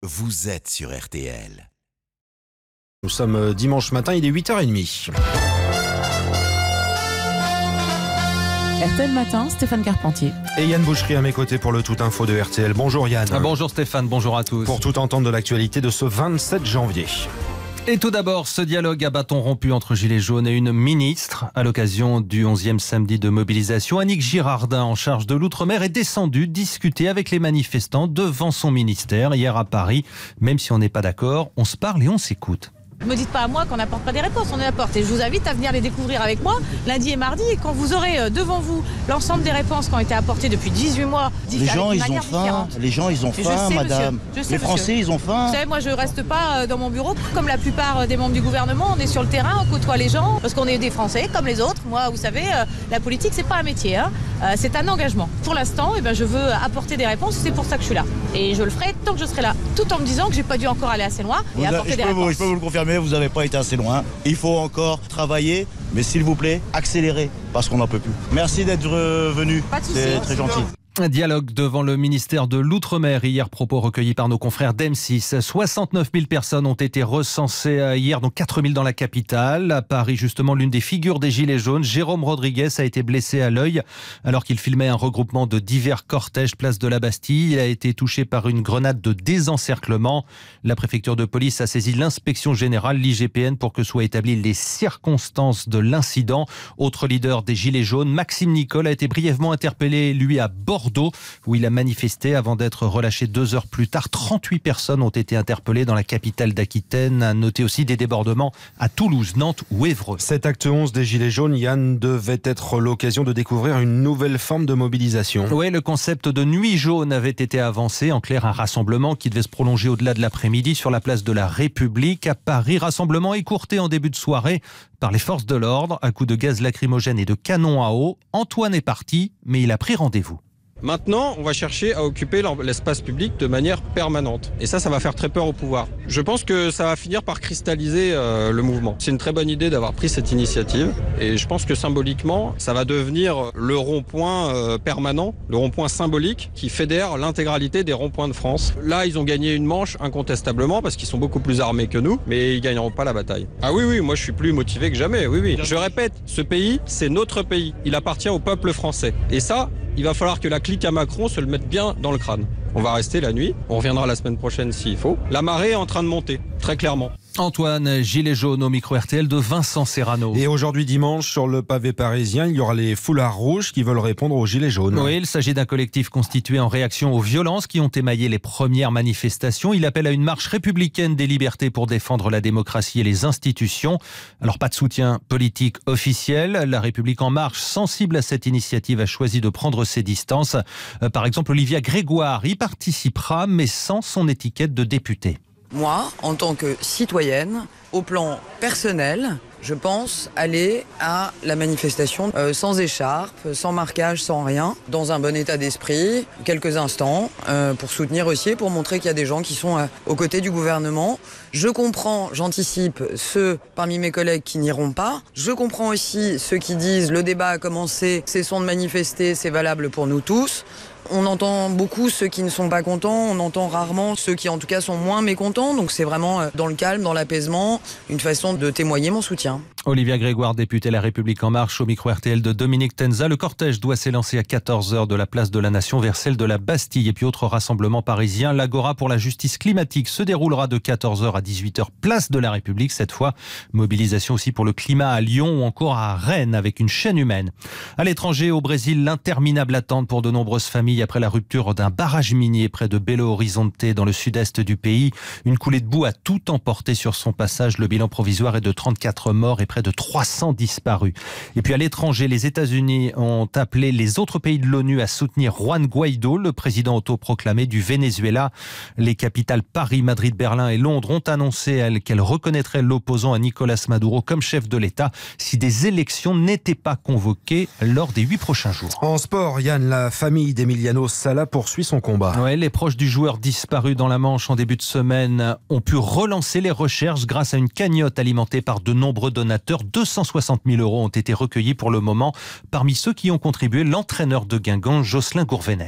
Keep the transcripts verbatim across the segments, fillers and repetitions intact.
vous êtes sur R T L. Nous sommes dimanche matin, il est huit heures trente. R T L Matin, Stéphane Carpentier. Et Yann Boucherie à mes côtés pour le Tout Info de R T L. Bonjour Yann. Ah, bonjour Stéphane, bonjour à tous. Pour tout entendre de l'actualité de ce vingt-sept janvier. Et tout d'abord, ce dialogue à bâton rompu entre Gilets jaunes et une ministre. À l'occasion du onzième samedi de mobilisation, Annick Girardin, en charge de l'Outre-mer, est descendue discuter avec les manifestants devant son ministère hier à Paris. Même si on n'est pas d'accord, on se parle et on s'écoute. Ne me dites pas à moi qu'on n'apporte pas des réponses, on les apporte. Et je vous invite à venir les découvrir avec moi lundi et mardi. Et quand vous aurez devant vous l'ensemble des réponses qui ont été apportées depuis dix-huit mois, les gens, ils ont faim. Les gens, ils ont faim, madame. Je sais, les Français, monsieur. ils ont faim. Vous savez, moi, je reste pas dans mon bureau. Comme la plupart des membres du gouvernement, on est sur le terrain, on côtoie les gens, parce qu'on est des Français, comme les autres. Moi, vous savez, la politique, c'est pas un métier, hein. C'est un engagement. Pour l'instant, eh ben, je veux apporter des réponses, c'est pour ça que je suis là. Et je le ferai tant que je serai là, tout en me disant que j'ai pas dû encore aller assez loin et vous apporter a, des je réponses. Vous, je peux vous le confirmer, vous n'avez pas été assez loin. Il faut encore travailler, mais s'il vous plaît, accélérez, parce qu'on n'en peut plus. Merci d'être venu, c'est très gentil. Un dialogue devant le ministère de l'Outre-mer hier, propos recueillis par nos confrères d'M six. soixante-neuf mille personnes ont été recensées hier, dont quatre mille dans la capitale. À Paris, justement, l'une des figures des Gilets jaunes, Jérôme Rodriguez, a été blessé à l'œil alors qu'il filmait un regroupement de divers cortèges place de la Bastille. Il a été touché par une grenade de désencerclement. La préfecture de police a saisi l'inspection générale, l'I G P N, pour que soient établies les circonstances de l'incident. Autre leader des Gilets jaunes, Maxime Nicole, a été brièvement interpellé, lui, à Bordeaux, où il a manifesté avant d'être relâché deux heures plus tard. trente-huit personnes ont été interpellées dans la capitale d'Aquitaine. À noter aussi des débordements à Toulouse, Nantes ou Évreux. Cet acte onze des Gilets jaunes, Yann, devait être l'occasion de découvrir une nouvelle forme de mobilisation. Oui, le concept de nuit jaune avait été avancé. En clair, un rassemblement qui devait se prolonger au-delà de l'après-midi sur la place de la République à Paris. Rassemblement écourté en début de soirée par les forces de l'ordre à coups de gaz lacrymogène et de canon à eau. Antoine est parti, mais il a pris rendez-vous. Maintenant, on va chercher à occuper l'espace public de manière permanente. Et ça, ça va faire très peur au pouvoir. Je pense que ça va finir par cristalliser euh, le mouvement. C'est une très bonne idée d'avoir pris cette initiative. Et je pense que symboliquement, ça va devenir le rond-point euh, permanent, le rond-point symbolique qui fédère l'intégralité des ronds-points de France. Là, ils ont gagné une manche incontestablement parce qu'ils sont beaucoup plus armés que nous, mais ils gagneront pas la bataille. Ah oui, oui, moi je suis plus motivé que jamais. Oui, oui. Je répète, ce pays, c'est notre pays. Il appartient au peuple français. Et ça, il va falloir que la clique à Macron se le mette bien dans le crâne. On va rester la nuit, on reviendra la semaine prochaine s'il faut. La marée est en train de monter, très clairement. Antoine, gilet jaune au micro R T L de Vincent Serrano. Et aujourd'hui dimanche, sur le pavé parisien, il y aura les foulards rouges qui veulent répondre aux gilets jaunes. Oui, il s'agit d'un collectif constitué en réaction aux violences qui ont émaillé les premières manifestations. Il appelle à une marche républicaine des libertés pour défendre la démocratie et les institutions. Alors pas de soutien politique officiel. La République en marche, sensible à cette initiative, a choisi de prendre ses distances. Par exemple, Olivia Grégoire y participera, mais sans son étiquette de députée. Moi, en tant que citoyenne, au plan personnel, je pense aller à la manifestation euh, sans écharpe, sans marquage, sans rien, dans un bon état d'esprit, quelques instants, euh, pour soutenir aussi, pour montrer qu'il y a des gens qui sont euh, aux côtés du gouvernement. Je comprends, j'anticipe ceux parmi mes collègues qui n'iront pas. Je comprends aussi ceux qui disent le débat a commencé, cessons de manifester, c'est valable pour nous tous. On entend beaucoup ceux qui ne sont pas contents, on entend rarement ceux qui en tout cas sont moins mécontents, donc c'est vraiment dans le calme, dans l'apaisement, une façon de témoigner mon soutien. Olivia Grégoire, députée La République En Marche, au micro R T L de Dominique Tenza. Le cortège doit s'élancer à quatorze heures de la place de la Nation vers celle de la Bastille. Et puis autre rassemblement parisien, l'Agora pour la justice climatique se déroulera de quatorze heures à dix-huit heures place de la République. Cette fois, mobilisation aussi pour le climat à Lyon ou encore à Rennes avec une chaîne humaine. À l'étranger, au Brésil, l'interminable attente pour de nombreuses familles après la rupture d'un barrage minier près de Belo Horizonte dans le sud-est du pays. Une coulée de boue a tout emporté sur son passage. Le bilan provisoire est de trente-quatre morts et près de trois cents disparus. Et puis à l'étranger, les États-Unis ont appelé les autres pays de l'ONU à soutenir Juan Guaidó, le président autoproclamé du Venezuela. Les capitales Paris, Madrid, Berlin et Londres ont annoncé elles, qu'elles reconnaîtraient l'opposant à Nicolás Maduro comme chef de l'État si des élections n'étaient pas convoquées lors des huit prochains jours. En sport, Yann, la famille d'Emiliano Sala poursuit son combat. Ouais, les proches du joueur disparu dans la Manche en début de semaine ont pu relancer les recherches grâce à une cagnotte alimentée par de nombreux donateurs. deux cent soixante mille euros ont été recueillis pour le moment. Parmi ceux qui ont contribué, l'entraîneur de Guingamp, Jocelyn Gourvenec.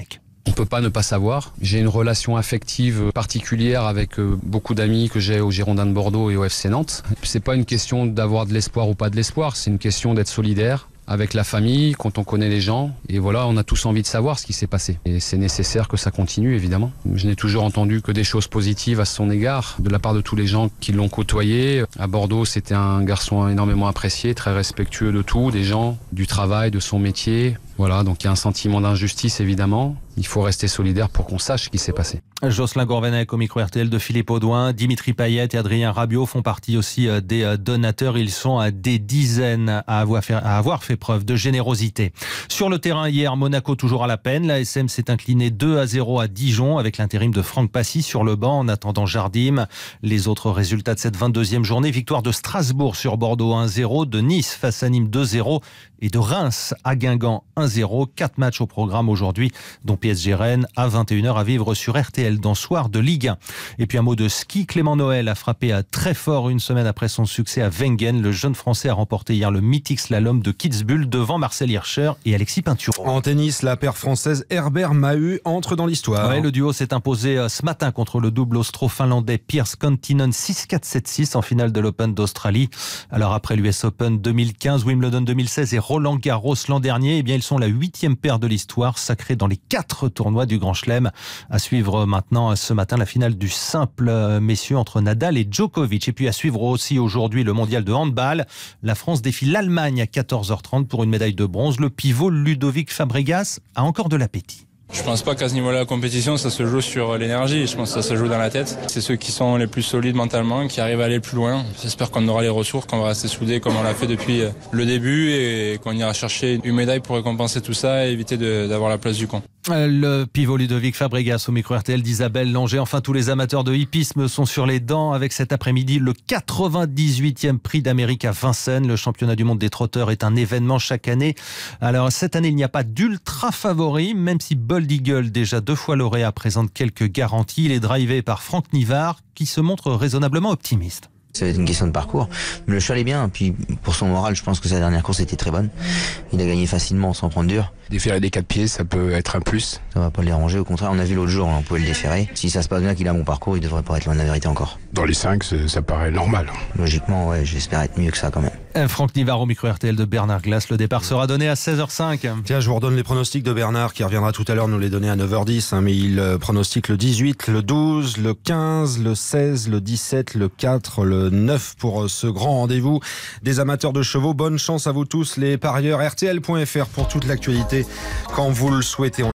On peut pas ne pas savoir. J'ai une relation affective particulière avec beaucoup d'amis que j'ai aux Girondins de Bordeaux et au F C Nantes. C'est pas une question d'avoir de l'espoir ou pas de l'espoir, c'est une question d'être solidaire avec la famille, quand on connaît les gens. Et voilà, on a tous envie de savoir ce qui s'est passé. Et c'est nécessaire que ça continue, évidemment. Je n'ai toujours entendu que des choses positives à son égard, de la part de tous les gens qui l'ont côtoyé. À Bordeaux, c'était un garçon énormément apprécié, très respectueux de tout, des gens, du travail, de son métier. Voilà, donc il y a un sentiment d'injustice, évidemment. Il faut rester solidaire pour qu'on sache ce qui s'est passé. Jocelyn Gourvenec au micro R T L de Philippe Audouin. Dimitri Payet et Adrien Rabiot font partie aussi des donateurs. Ils sont des dizaines à avoir fait, à avoir fait preuve de générosité. Sur le terrain hier, Monaco toujours à la peine. L'A S M s'est incliné deux à zéro à Dijon avec l'intérim de Franck Passy sur le banc en attendant Jardim. Les autres résultats de cette vingt-deuxième journée, victoire de Strasbourg sur Bordeaux un zéro, de Nice face à Nîmes deux zéro et de Reims à Guingamp un zéro. Quatre matchs au programme aujourd'hui, dont P S G Rennes à vingt et une heures à vivre sur R T L dans Soir de Ligue un. Et puis un mot de ski, Clément Noël a frappé à très fort une semaine après son succès à Wengen. Le jeune Français a remporté hier le mythique slalom de Kitzbühel devant Marcel Hirscher et Alexis Pinturo. En tennis, la paire française Herbert Mahut entre dans l'histoire. Ouais, le duo s'est imposé ce matin contre le double austro-finlandais Piers Kontinen six quatre sept six en finale de l'Open d'Australie. Alors après l'U S Open deux mille quinze, Wimbledon deux mille seize et Roland Garros l'an dernier, eh bien ils sont la huitième paire de l'histoire, sacrée dans les quatre tournois du Grand Chelem. À suivre maintenant ce matin la finale du simple messieurs entre Nadal et Djokovic. Et puis à suivre aussi aujourd'hui le mondial de handball. La France défie l'Allemagne à quatorze heures trente pour une médaille de bronze. Le pivot Ludovic Fabregas a encore de l'appétit. Je pense pas qu'à ce niveau-là, la compétition, ça se joue sur l'énergie. Je pense que ça se joue dans la tête. C'est ceux qui sont les plus solides mentalement, qui arrivent à aller plus loin. J'espère qu'on aura les ressources, qu'on va rester soudés comme on l'a fait depuis le début et qu'on ira chercher une médaille pour récompenser tout ça et éviter de, d'avoir la place du con. Le pivot Ludovic Fabregas au micro R T L d'Isabelle Langer. Enfin, tous les amateurs de hippisme sont sur les dents avec cet après-midi le quatre-vingt-dix-huitième prix d'Amérique à Vincennes. Le championnat du monde des trotteurs est un événement chaque année. Alors, cette année, il n'y a pas d'ultra favori, même si Bold Eagle, déjà deux fois lauréat, présente quelques garanties. Il est drivé par Franck Nivard, qui se montre raisonnablement optimiste. Ça va être une question de parcours. Mais le cheval est bien. Puis pour son moral, je pense que sa dernière course était très bonne. Il a gagné facilement sans prendre dur. Déférer des quatre pieds, ça peut être un plus. Ça va pas le déranger. Au contraire, on a vu l'autre jour, on pouvait le déférer. Si ça se passe bien, qu'il a mon parcours, il devrait pas être loin de la vérité encore. Dans les cinq, ça paraît normal. Logiquement, ouais, j'espère être mieux que ça quand même. Franck Nivard au micro R T L de Bernard Glass. Le départ sera donné à seize heures cinq. Tiens, je vous redonne les pronostics de Bernard qui reviendra tout à l'heure nous les donner à neuf heures dix. Hein, mais il euh, pronostique le dix-huit, le douze, le quinze, le seize, le dix-sept, le quatre, le neuf pour euh, ce grand rendez-vous des amateurs de chevaux. Bonne chance à vous tous les parieurs. R T L point F R pour toute l'actualité quand vous le souhaitez.